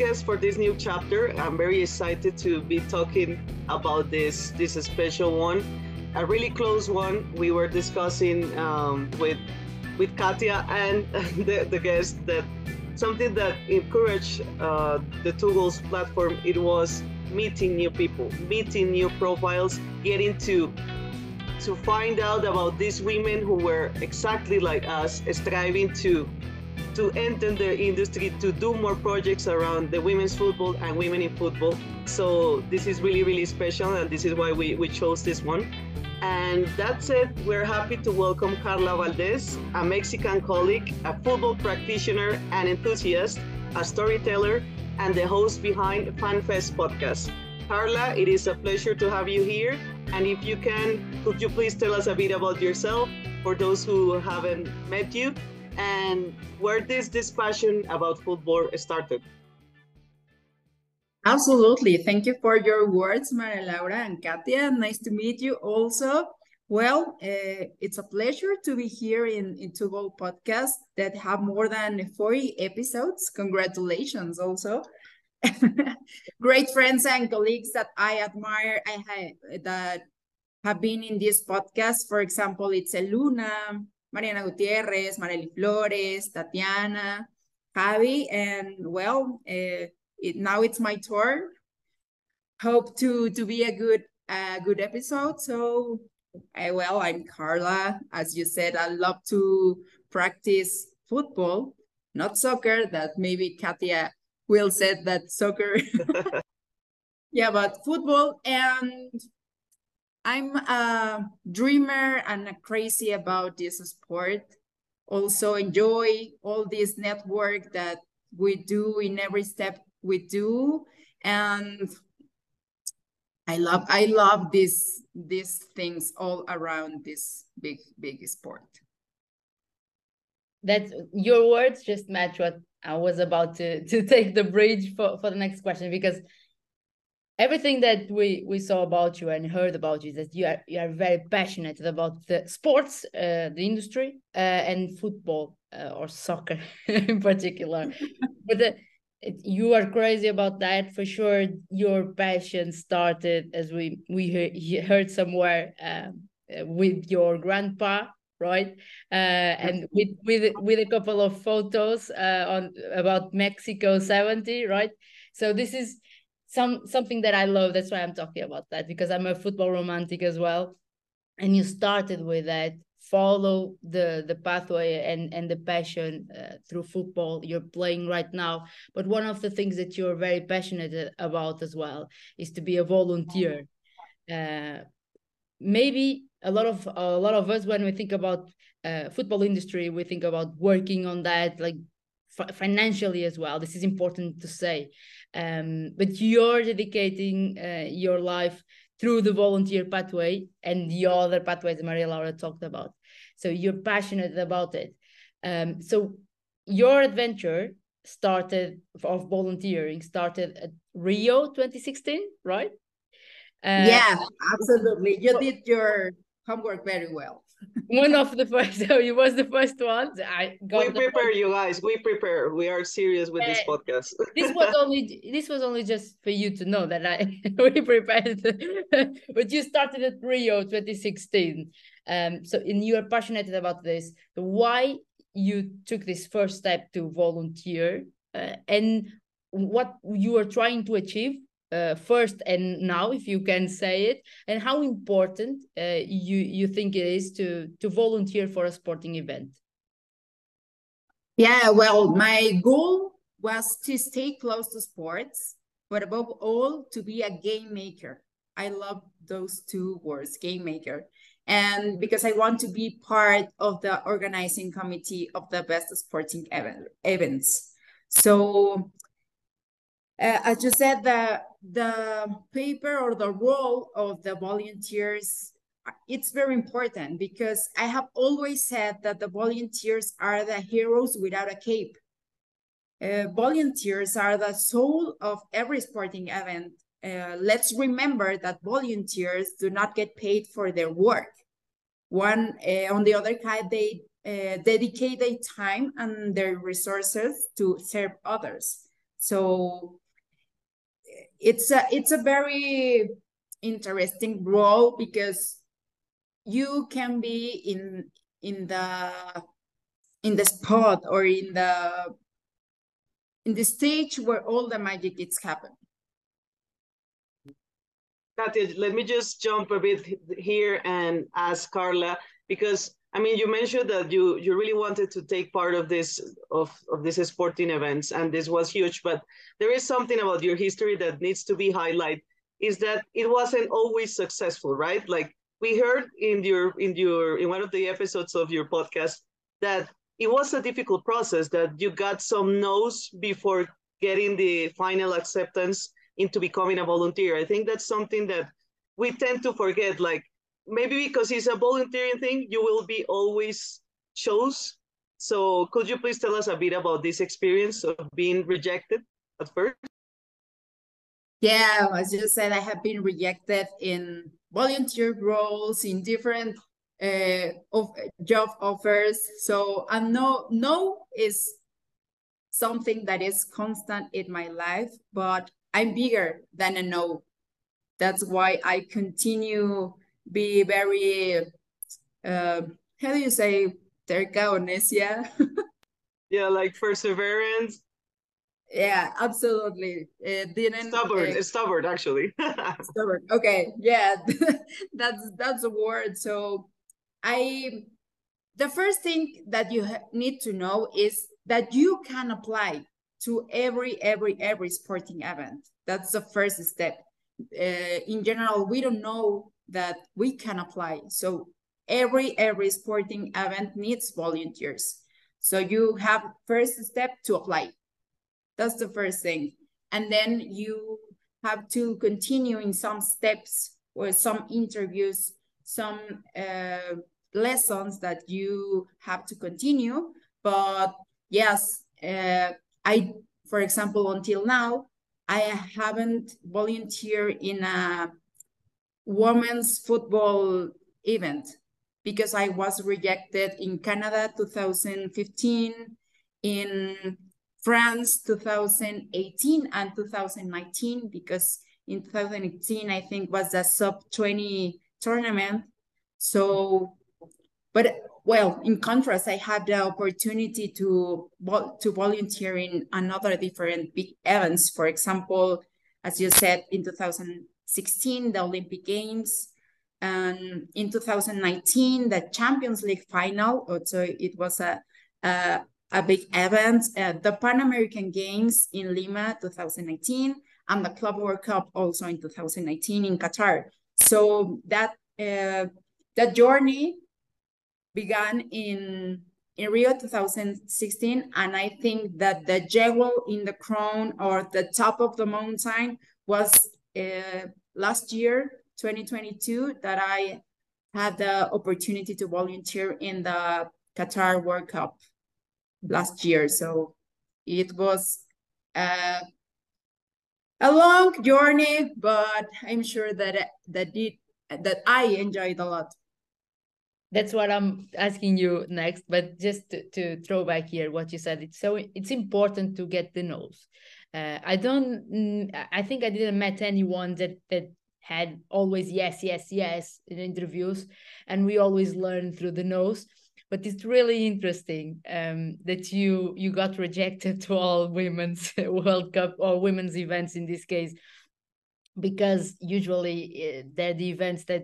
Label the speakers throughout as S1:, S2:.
S1: Valdes for this new chapter. I'm very excited to be talking about this special one, a really close one. We were discussing with Katia and the guest that something that encouraged the Two Goals platform. It was meeting new people, meeting new profiles, getting to find out about these women who were exactly like us, striving to enter the industry, to do more projects around the women's football and women in football. So this is really, really special, and this is why we chose this one. And that's it. We're happy to welcome Carla Valdes, a Mexican colleague, a football practitioner and enthusiast, a storyteller, and the host behind FanFest podcast. Carla, it is a pleasure to have you here. And if you can, could you please tell us a bit about yourself for those who haven't met you, and where this passion about football started?
S2: Absolutely. Thank you for your words, Maria Laura and Katia. Nice to meet you also. Well, it's a pleasure to be here in Two Goal Podcast that have more than 40 episodes. Congratulations also. Great friends and colleagues that I admire that have been in this podcast. For example, it's Eluna, Mariana Gutierrez, Marely Flores, Tatiana, Javi, and well, now it's my turn. Hope to be a good episode. So, I'm Carla. As you said, I love to practice football, not soccer. That maybe Katia will said that soccer. Yeah, but football, and I'm a dreamer and a crazy about this sport. Also enjoy all this network that we do in every step we do, and I love these things all around this big sport.
S3: That your words just match what I was about to take the bridge for the next question, because everything that we saw about you and heard about you is that you are very passionate about the sports, the industry, and football or soccer in particular. But you are crazy about that for sure. Your passion started, as we heard somewhere, with your grandpa, right? And with a couple of photos on about Mexico 70, right? So this is something that I love. That's why I'm talking about that, because I'm a football romantic as well. And you started with that, follow the pathway and the passion through football. You're playing right now, but one of the things that you're very passionate about as well is to be a volunteer. Maybe a lot of us, when we think about football industry, we think about working on that, like financially as well. This is important to say, but you're dedicating your life through the volunteer pathway and the other pathways Maria Laura talked about. So you're passionate about it. So your adventure of volunteering started at Rio 2016, right?
S2: Yeah, absolutely. You did your homework very well.
S3: One of the first, so it was the first one.
S1: We prepare, you guys. We prepare. We are serious with this podcast.
S3: This was only just for you to know that we prepared. But you started at Rio 2016. So you are passionate about this. Why you took this first step to volunteer, and what you are trying to achieve first and now, if you can say it, and how important you think it is to volunteer for a sporting event.
S2: Yeah, well, my goal was to stay close to sports, but above all, to be a game maker. I love those two words, game maker. And because I want to be part of the organizing committee of the best sporting events. So as you said, the paper or the role of the volunteers, it's very important, because I have always said that the volunteers are the heroes without a cape. Volunteers are the soul of every sporting event. Let's remember that volunteers do not get paid for their work. On the other hand, they dedicate their time and their resources to serve others. So it's a very interesting role because you can be in the spot or in the stage where all the magic is happening.
S1: Katia, let me just jump a bit here and ask Carla, because I mean, you mentioned that you really wanted to take part of this sporting events, and this was huge. But there is something about your history that needs to be highlighted, is that it wasn't always successful, right? Like we heard in one of the episodes of your podcast that it was a difficult process, that you got some no's before getting the final acceptance into becoming a volunteer. I think that's something that we tend to forget. Like maybe because it's a volunteering thing, you will be always chose. So could you please tell us a bit about this experience of being rejected at first?
S2: Yeah, as you said, I have been rejected in volunteer roles, in different of job offers. So a no is something that is constant in my life, but I'm bigger than a no. That's why I continue be very how do you say terca or necia?
S1: Yeah, like perseverance.
S2: Yeah, absolutely. It didn't
S1: Stubborn actually.
S2: stubborn. Okay, yeah, that's a word. So I the first thing that you need to know is that you can apply to every sporting event. That's the first step. In general, we don't know that we can apply. So every sporting event needs volunteers. So you have first step to apply. That's the first thing. And then you have to continue in some steps or some interviews, some lessons that you have to continue. But yes, I, for example, until now, I haven't volunteered in a women's football event because I was rejected in Canada 2015, in France 2018 and 2019, because in 2018 I think was the sub-20 tournament. So, but well, in contrast, I had the opportunity to volunteer in another different big events. For example, as you said, in 2016, the Olympic Games, and in 2019, the Champions League final. So it was a big event, the Pan American Games in Lima 2019, and the Club World Cup also in 2019 in Qatar. So that journey began in Rio 2016, and I think that the jewel in the crown or the top of the mountain was last year, 2022, that I had the opportunity to volunteer in the Qatar World Cup last year. So it was a long journey, but I'm sure that I enjoyed a lot.
S3: That's what I'm asking you next, but just to throw back here what you said, it's important to get the no's. I think I didn't met anyone that had always yes in interviews, and we always learn through the no's. But it's really interesting that you got rejected to all women's World Cup or women's events in this case, because usually they're the events that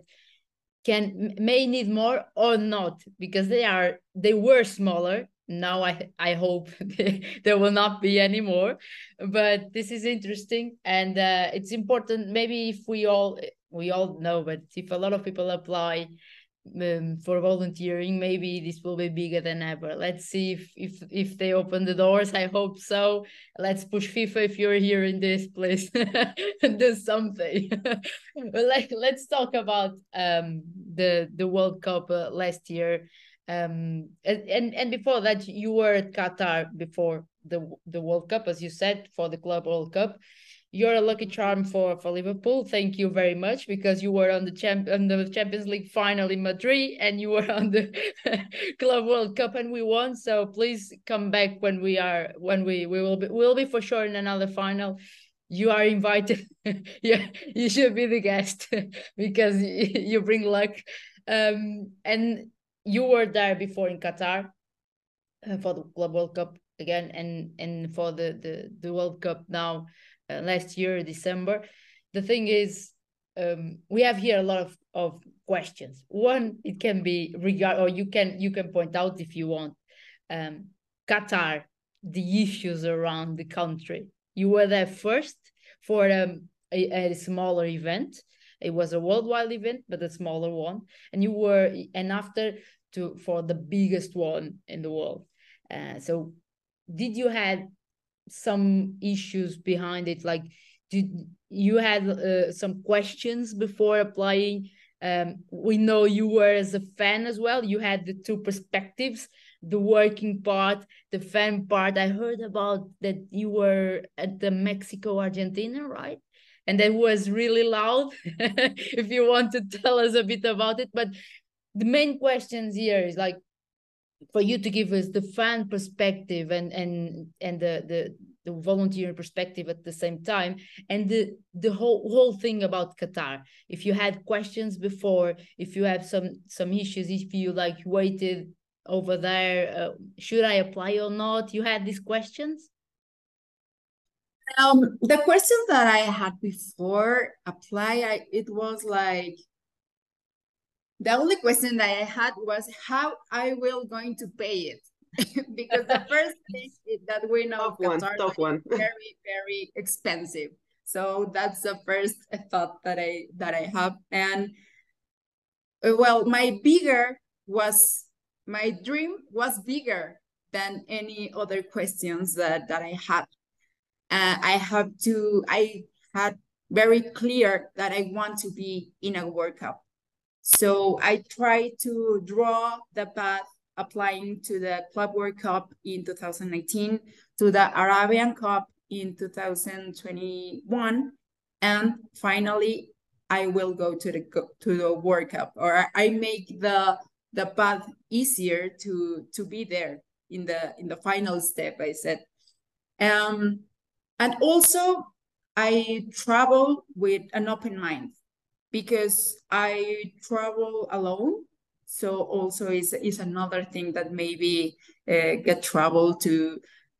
S3: may need more or not, because they were smaller. Now I hope there will not be any more, but this is interesting, and it's important. Maybe if we all know, but if a lot of people apply for volunteering, maybe this will be bigger than ever. Let's see if they open the doors. I hope so. Let's push FIFA if you're here in this place and do something. But let's talk about the World Cup last year, and before that you were at Qatar before the World Cup, as you said, for the Club World Cup. you're a lucky charm for Liverpool. Thank you very much, because you were on the Champions League final in Madrid, and you were on the Club World Cup, and we won. So please come back when we will be for sure in another final. You are invited. Yeah, you should be the guest because you bring luck. And you were there before in Qatar for the Club World Cup again, and for the World Cup now last year December. The thing is, we have here a lot of questions. One, it can be or you can point out if you want, Qatar, the issues around the country. You were there first for a smaller event. It was a worldwide event, but a smaller one. And after for the biggest one in the world. So did you have some issues behind it? Like, did you had some questions before applying? We know you were as a fan as well. You had the two perspectives, the working part, the fan part. I heard about that you were at the Mexico-Argentina, right? And that was really loud. If you want to tell us a bit about it. But the main questions here is like, for you to give us the fan perspective and the volunteer perspective at the same time, and the whole thing about Qatar. If you had questions before, if you have some issues, if you like waited over there, should I apply or not? You had these questions?
S2: The questions that I had before it was like, the only question that I had was how I will going to pay it. Because the first thing is that we know
S1: tough one.
S2: Very, very expensive. So that's the first thought that I have. And well, my dream was bigger than any other questions that I had. I had very clear that I want to be in a World Cup. So I tried to draw the path applying to the Club World Cup in 2019, to the Arabian Cup in 2021, and finally I will go to the World Cup, or I make the path easier to be there in the final step, I said. And also I travel with an open mind, because I travel alone. So also is another thing that maybe get trouble to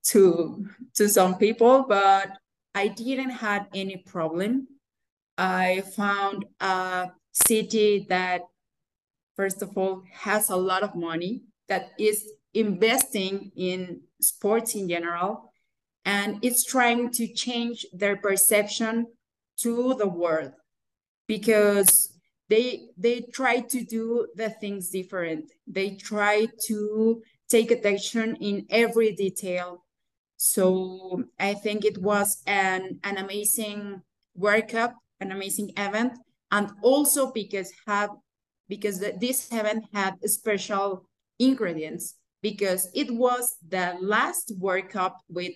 S2: some people, but I didn't have any problem. I found a city that, first of all, has a lot of money, that is investing in sports in general, and it's trying to change their perception to the world, because they try to do the things different. They try to take attention in every detail. So I think it was an amazing World Cup, an amazing event, and also because this event had special ingredients, because it was the last World Cup with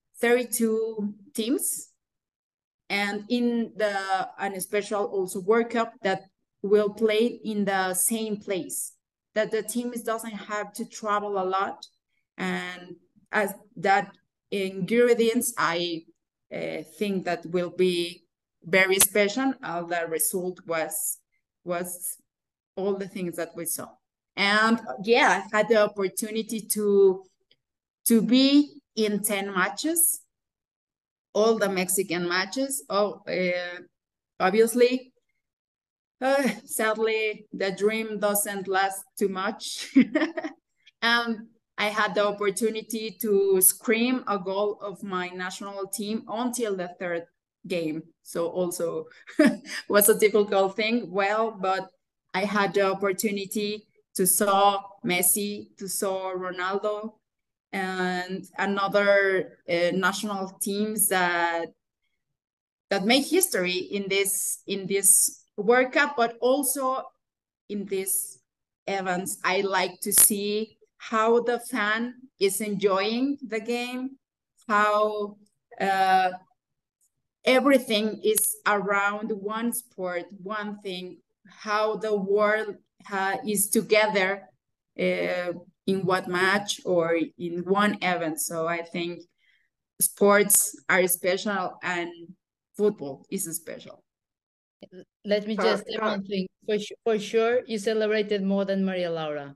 S2: 32 teams, and in an special also World Cup that will play in the same place, that the teams doesn't have to travel a lot. And as that ingredients, I think that will be very special. The result was all the things that we saw. And yeah, I had the opportunity to be in 10 matches, all the Mexican matches. Obviously, sadly, the dream doesn't last too much. And I had the opportunity to scream a goal of my national team until the third game. So also was a difficult thing. Well, but I had the opportunity to saw Messi, to saw Ronaldo, and another national teams that make history in this World Cup, but also in these events. I like to see how the fan is enjoying the game, how everything is around one sport, one thing, how the world is together in what match or in one event. So I think sports are special and football is special.
S3: Let me just say one thing. For sure, you celebrated more than Maria Laura.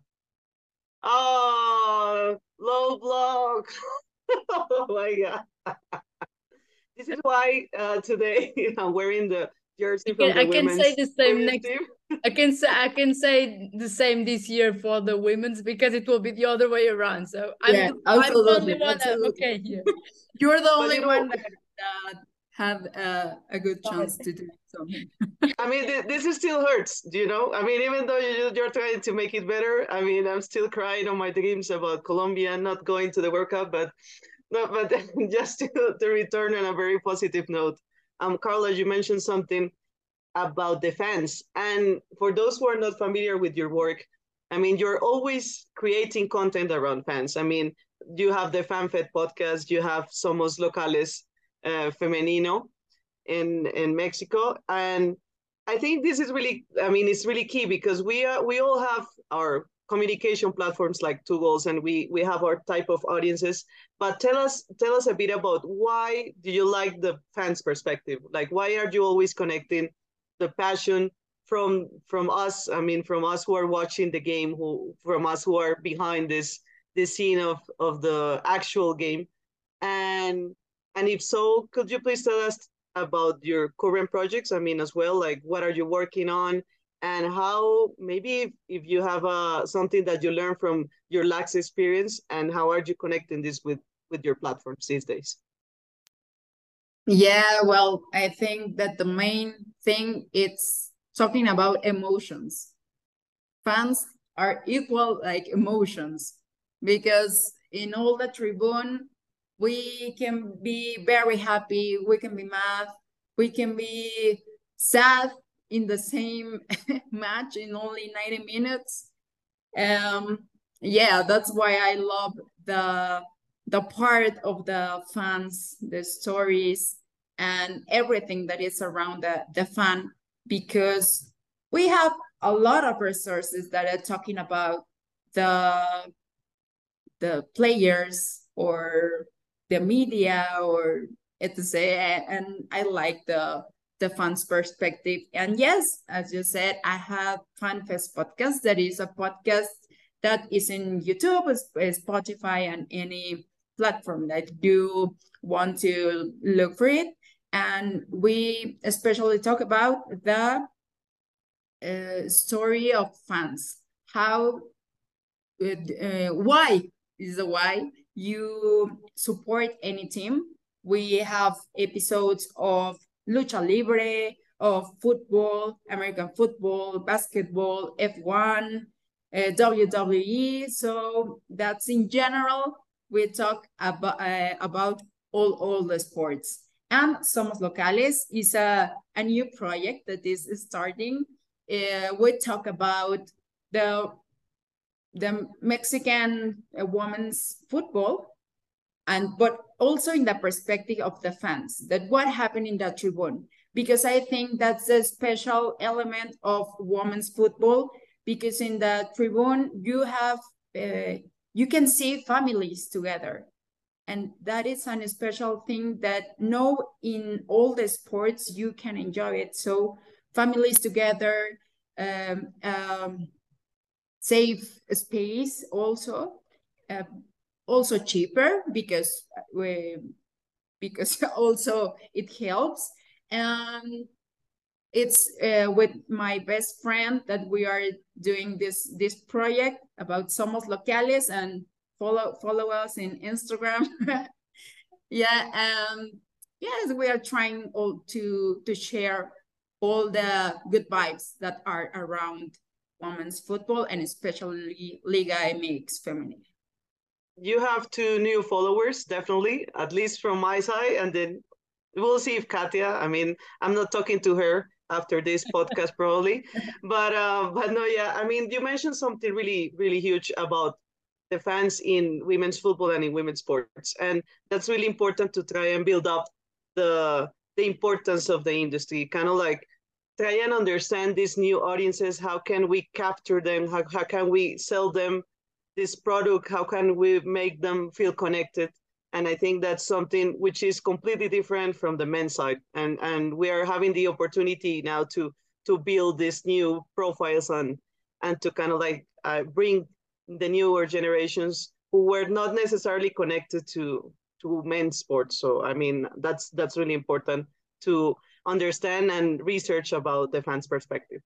S1: Oh, low block. Oh my God. This is why today I'm wearing the jersey from the women's
S3: say the same next
S1: team.
S3: I can say the same this year for the women's, because it will be the other way around. So I'm the only one okay here.
S2: You're the only one that had a good chance to do something.
S1: I mean, this still hurts, you know? I mean, even though you're trying to make it better, I mean, I'm still crying on my dreams about Colombia not going to the World Cup, but just to return on a very positive note, Carla, you mentioned something about the fans. And for those who are not familiar with your work, I mean, you're always creating content around fans. I mean, you have the FanFed podcast, you have Somos Locales Femenino in Mexico. And I think this is really, I mean, it's really key because we all have our communication platforms like Two Goals, and we have our type of audiences. But tell us a bit about why do you like the fans' perspective? Like, why are you always connecting the passion from us? I mean, from us who are watching the game, from us who are behind this scene of the actual game, and if so, could you please tell us about your current projects? I mean, as well, like what are you working on, and how maybe if you have something that you learned from your lax experience, and how are you connecting this with your platforms these days?
S2: Yeah, well, I think that the main thing is talking about emotions. Fans are equal like emotions, because in all the tribune, we can be very happy, we can be mad, we can be sad in the same match in only 90 minutes. Yeah, that's why I love the part of the fans, the stories, and everything that is around the fan, because we have a lot of resources that are talking about the players or the media or etc. And I like the fans perspective. And yes, as you said, I have FanFest podcast. That is a podcast that is in YouTube, Spotify, and any platform that you want to look for it. And we especially talk about the story of fans. How, why is the why you support any team. We have episodes of lucha libre, of football, American football, basketball, F1, WWE. So that's in general, we talk about all the sports. And Somos Locales is a new project that is starting. We talk about the Mexican women's football, but also in the perspective of the fans, that what happened in the tribune, because I think that's a special element of women's football, because in the tribune you have you can see families together, and that is a special thing that no in all the sports you can enjoy it. So families together, safe space, also also cheaper, because also it helps. And it's with my best friend that we are doing this project about Somos Locales, and follow us in Instagram. Yeah, yes, we are trying all to share all the good vibes that are around women's football, and especially Liga MX Femenina.
S1: You have 2 new followers, definitely, at least from my side, and then we'll see if Katia. I mean, I'm not talking to her after this podcast probably, but no, yeah. I mean, you mentioned something really, really huge about the fans in women's football and in women's sports, and that's really important to try and build up the the importance of the industry, kind of like try and understand these new audiences. How can we capture them? How can we sell them this product? How can we make them feel connected? And I think that's something which is completely different from the men's side. And we are having the opportunity now to build these new profiles and to kind of like bring the newer generations who were not necessarily connected to men's sports. So I mean that's really important to understand and research about the fans' perspective.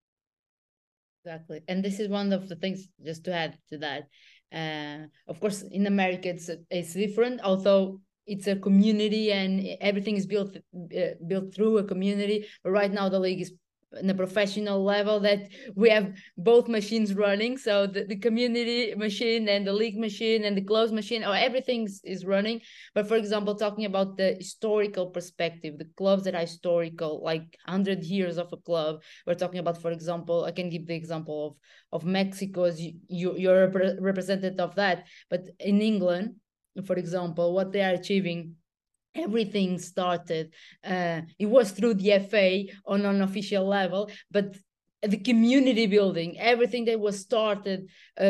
S3: Exactly. And this is one of the things, just to add to that. Of course, in America, it's different, although it's a community and everything is built through a community. But right now, the league is in a professional level that we have both machines running. So the community machine and the league machine and the closed machine, or everything is running. But for example, talking about the historical perspective, the clubs that are historical, like 100 years of a club, we're talking about, for example, I can give the example of Mexico as you're a representative of that. But in England, for example, what they are achieving, everything started, it was through the FA on an official level, but the community building, everything that was starting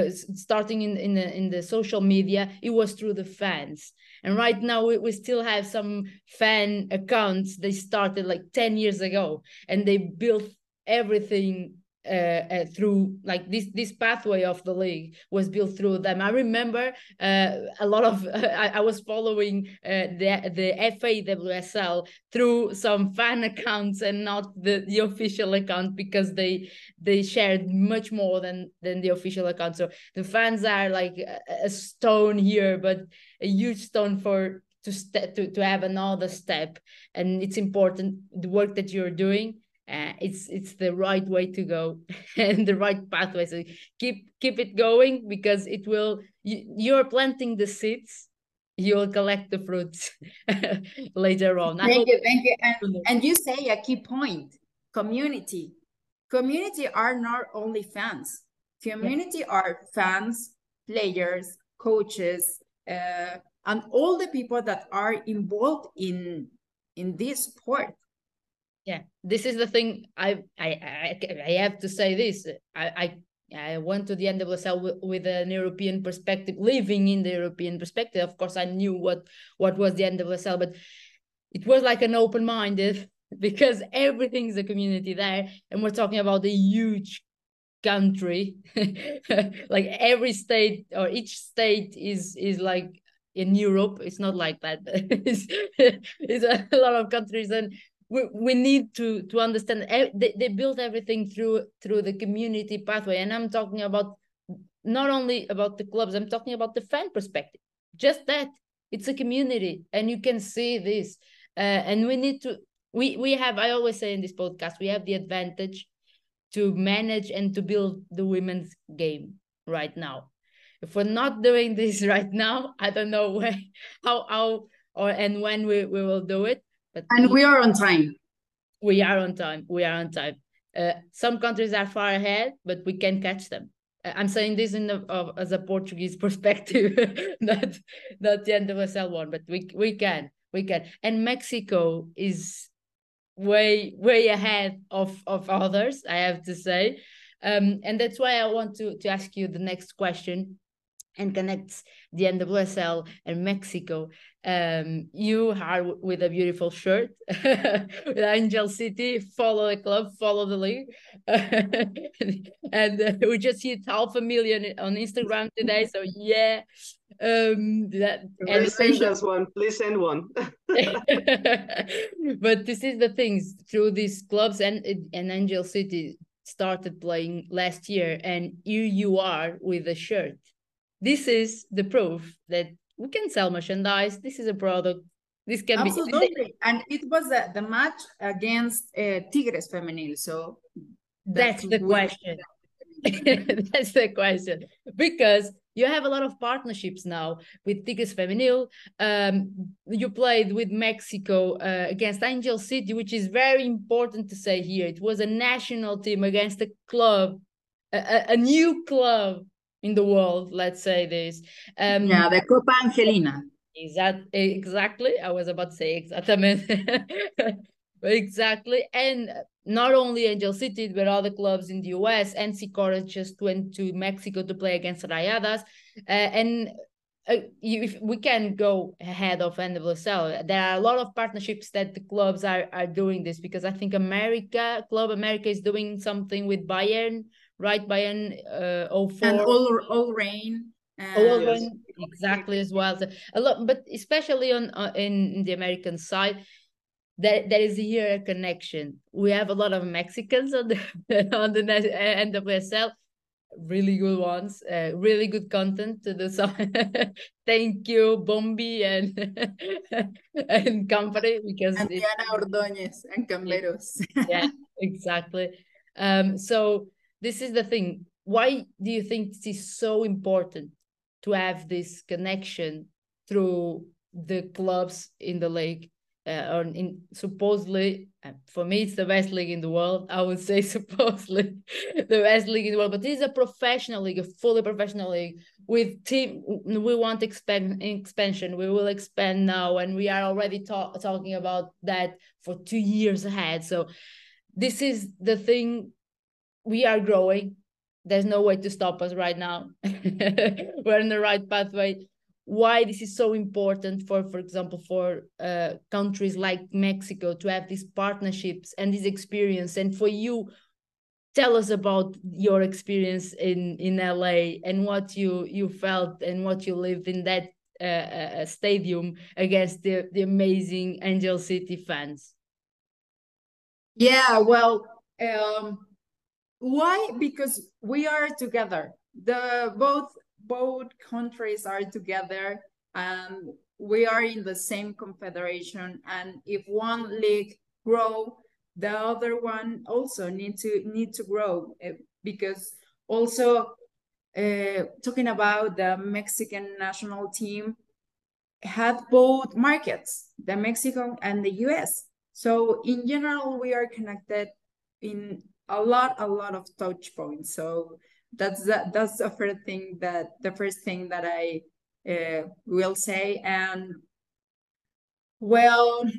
S3: in the social media, it was through the fans. And right now we still have some fan accounts they started like 10 years ago, and they built everything through, like, this pathway of the league was built through them. I remember a lot of I was following the FAWSL through some fan accounts and not the official account, because they shared much more than the official account. So the fans are like a stone here, but a huge stone to have another step. And it's important, the work that you're doing. It's the right way to go and the right pathway. So keep it going, because it will. You're planting the seeds. You'll collect the fruits later on.
S2: Thank you. And you say a key point: community. Community are not only fans. Community are fans, players, coaches, and all the people that are involved in this sport.
S3: Yeah, this is the thing. I have to say this. I went to the NWSL with an European perspective, living in the European perspective. Of course, I knew what was the NWSL, but it was like an open-minded, because everything's a community there, and we're talking about a huge country. Like every state, or each state is like in Europe. It's not like that. It's a lot of countries, and we need to understand they built everything through the community pathway. And I'm talking about not only about the clubs, I'm talking about the fan perspective. Just that it's a community, and you can see this. And we need to, we have, I always say in this podcast, we have the advantage to manage and to build the women's game right now. If we're not doing this right now, I don't know how and when we will do it.
S2: And we are on time.
S3: We are on time. Some countries are far ahead, but we can catch them. I'm saying this as a Portuguese perspective, not the NWSL one, but we can. And Mexico is way ahead of others, I have to say. And that's why I want to ask you the next question, and connects the NWSL and Mexico. You are with a beautiful shirt with Angel City. Follow the club, follow the league. And we just hit 500,000 on Instagram today. So yeah.
S1: Please send us one. Please send one.
S3: But this is the things, through these clubs, and Angel City started playing last year, and here you are with a shirt. This is the proof that we can sell merchandise. This is a product. This can
S2: absolutely. And it was the match against Tigres Femenil. So
S3: that's the question. That's the question, because you have a lot of partnerships now with Tigres Femenil. You played with Mexico against Angel City, which is very important to say here. It was a national team against a club, a new club in the world, let's say this.
S2: The Copa Angelina.
S3: Exactly. I was about to say exactamente. Exactly. And not only Angel City, but other clubs in the US. NC Corez just went to Mexico to play against Rayadas. And if we can go ahead of NWSL, there are a lot of partnerships that the clubs are doing this, because I think Club America is doing something with Bayern, right? Bayern
S2: And
S3: 04.
S2: all rain.
S3: Oh,
S1: Yes.
S3: exactly as well. So a lot, but especially on in the American side, there is here a connection. We have a lot of Mexicans on the on the NWSL, really good ones, really good content to do. So thank you, Bombi and and company, because
S2: And Diana Ordóñez and Camberos.
S3: yeah, exactly. So this is the thing. Why do you think it is so important to have this connection through the clubs in the league? Or in supposedly, for me, it's the best league in the world. I would say supposedly the best league in the world, but this is a professional league, a fully professional league with team. We want expansion. We will expand now, and we are already talking about that for 2 years ahead. So this is the thing. We are growing. There's no way to stop us right now. We're in the right pathway. Why this is so important for example, for countries like Mexico to have these partnerships and this experience. And for you, tell us about your experience in LA and what you felt and what you lived in that stadium against the amazing Angel City fans.
S2: Yeah, well, why? Because we are together. The both countries are together, and we are in the same confederation. And if one league grow, the other one also need to grow, because also talking about the Mexican national team had both markets, the Mexican and the US. So in general, we are connected in a lot of touch points. So that's the first thing that I will say. And well,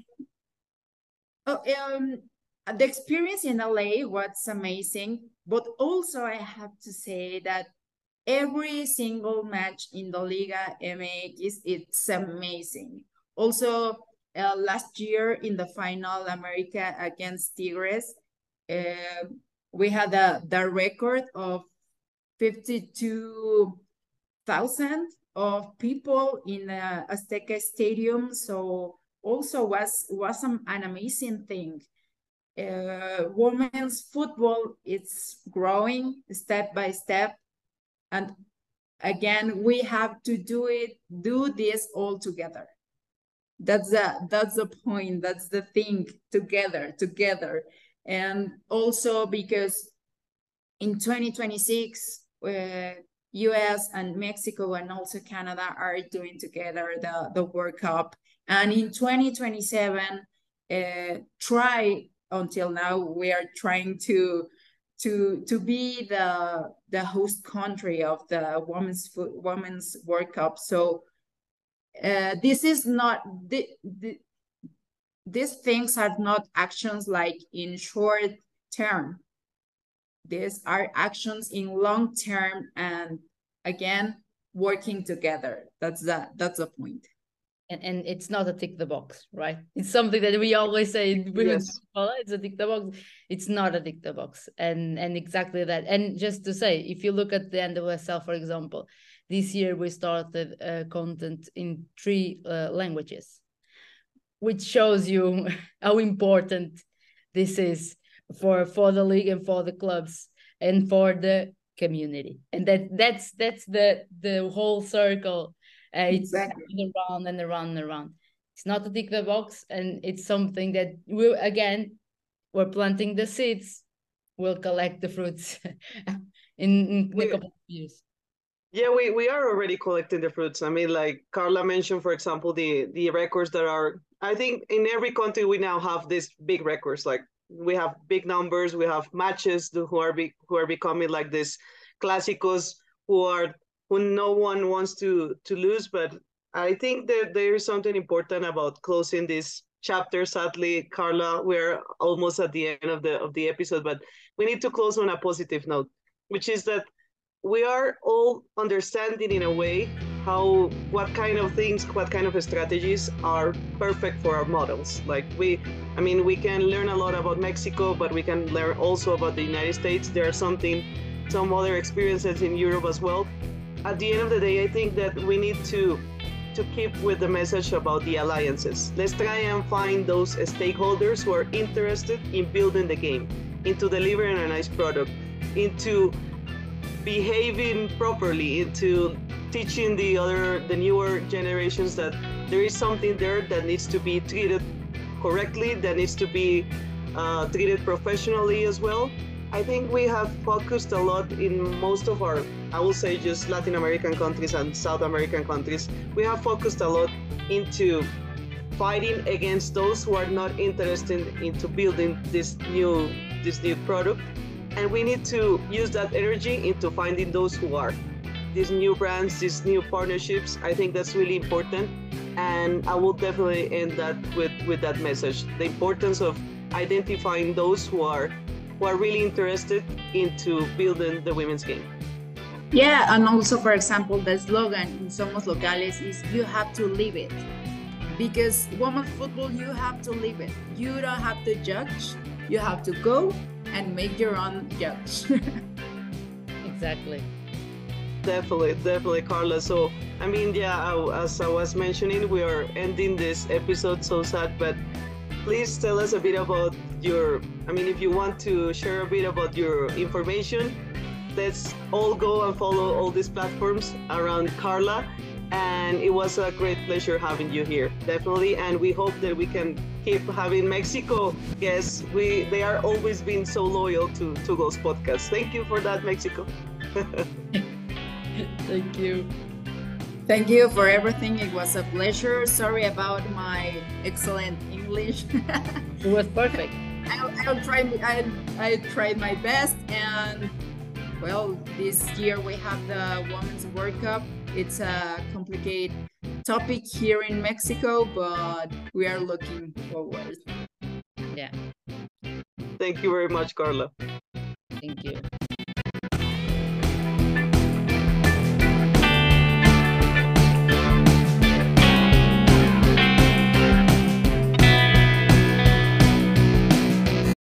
S2: the experience in LA was amazing, but also I have to say that every single match in the Liga MX, it's amazing. Also, last year in the final, America against Tigres, we had the record of 52,000 of people in the Azteca Stadium. So also was an amazing thing. Women's football, it's growing step by step, and again, we have to do this all together. That's the point. That's the thing. Together. And also because in 2026, US and Mexico and also Canada are doing together the World Cup. And in 2027, until now, we are trying to be the host country of the women's World Cup. So this is not these things are not actions like in short term. These are actions in long term, and again, working together. That's the point.
S3: And it's not a tick the box, right? It's something that we always say in women's
S1: Yes.
S3: football, it's a tick the box. It's not a tick the box. And exactly that. And just to say, if you look at the NWSL, for example, this year we started content in 3 languages, which shows you how important this is for the league and for the clubs and for the community. And that's the whole circle.
S2: Exactly.
S3: It's around and around and around. It's not to tick the box, and it's something that we're planting the seeds. We'll collect the fruits in a couple of years.
S1: Yeah, we are already collecting the fruits. I mean, like Carla mentioned, for example, the records that are, I think in every country we now have these big records. Like we have big numbers, we have matches who are becoming like this clásicos who no one wants to lose. But I think that there is something important about closing this chapter. Sadly, Carla, we're almost at the end of the episode, but we need to close on a positive note, which is that we are all understanding in a way what kind of things, what kind of strategies are perfect for our models. Like we can learn a lot about Mexico, but we can learn also about the United States. There are some other experiences in Europe as well. At the end of the day, I think that we need to keep with the message about the alliances. Let's try and find those stakeholders who are interested in building the game, into delivering a nice product, into behaving properly, into teaching the newer generations that there is something there that needs to be treated correctly, that needs to be treated professionally as well. I think we have focused a lot in most of our, I will say, just Latin American countries and South American countries. We have focused a lot into fighting against those who are not interested into building this new product. And we need to use that energy into finding those who are. These new brands, these new partnerships, I think that's really important. And I will definitely end that with that message. The importance of identifying those who are really interested into building the women's game.
S2: Yeah, and also, for example, the slogan in Somos Locales is "You have to live it," because women's football, you have to live it. You don't have to judge. You have to go and make your own judge.
S3: Exactly.
S1: Definitely, Carla. So, as I was mentioning, we are ending this episode, so sad, but please tell us a bit about if you want to share a bit about your information, let's all go and follow all these platforms around Carla. And it was a great pleasure having you here, definitely. And we hope that we can keep having Mexico guests. They are always been so loyal to Goals Podcast. Thank you for that, Mexico.
S3: Thank you.
S2: Thank you for everything. It was a pleasure. Sorry about my excellent English.
S3: It was perfect.
S2: I tried my best, and well, this year we have the Women's World Cup. It's a complicated topic here in Mexico, but we are looking forward.
S3: Yeah.
S1: Thank you very much, Carla.
S3: Thank you.